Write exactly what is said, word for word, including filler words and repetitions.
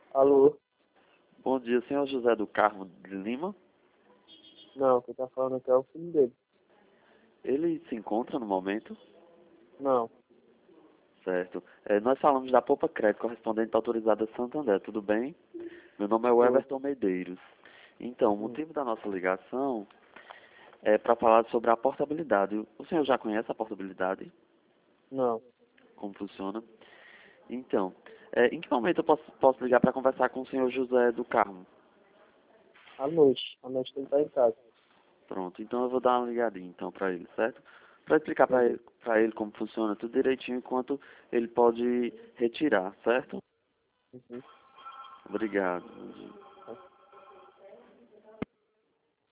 Alô? Bom dia, senhor José do Carmo de Lima. Não, quem tá falando aqui é o filho dele. Ele se encontra no momento? Não. Certo. É, nós falamos da Poupa Crédito, correspondente autorizada Santander, tudo bem? Meu nome é o Oi. Everton Medeiros. Então, o Hum. motivo da nossa ligação é para falar sobre a portabilidade. O senhor já conhece a portabilidade? Não. Como funciona? Então, é, em que momento eu posso, posso ligar para conversar com o senhor José do Carmo? À noite. À noite ele tá em casa. Pronto, então eu vou dar uma ligadinha então para ele, certo? Para explicar para ele, Beleza. para ele como funciona tudo direitinho enquanto ele pode retirar, certo? Uhum. Obrigado.